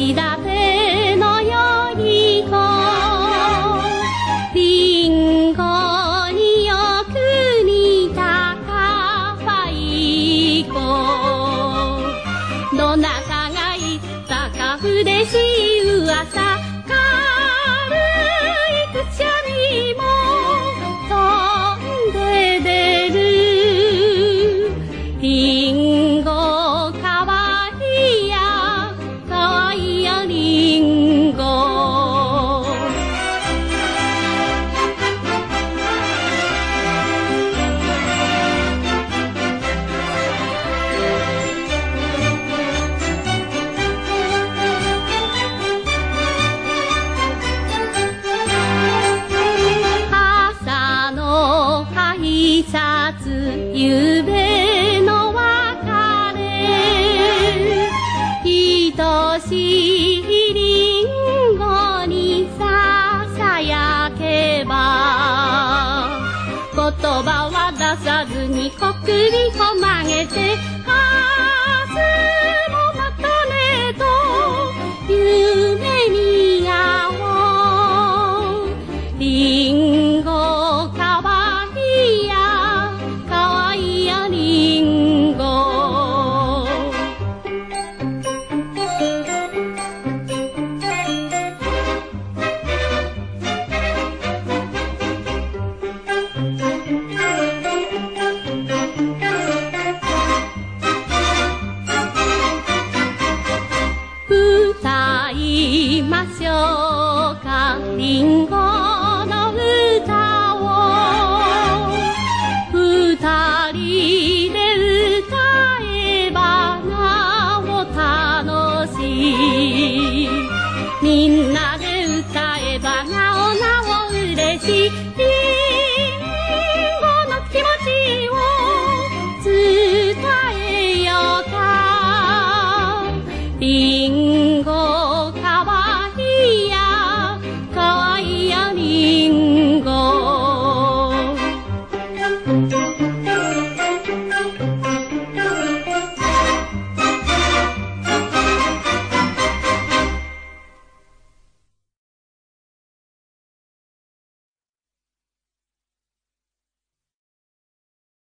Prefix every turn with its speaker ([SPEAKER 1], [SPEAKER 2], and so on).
[SPEAKER 1] り立てのよい子、リンゴによく似たかわいい子、どなたが言ったか嬉しい噂、軽いくしゃみも飛んで出る。リンゴかわいいや、かわいいやリンゴ。朝の挨拶、ゆうべの別れ、愛しいリンゴにささやけば、言葉は出さずにこくりを曲げて、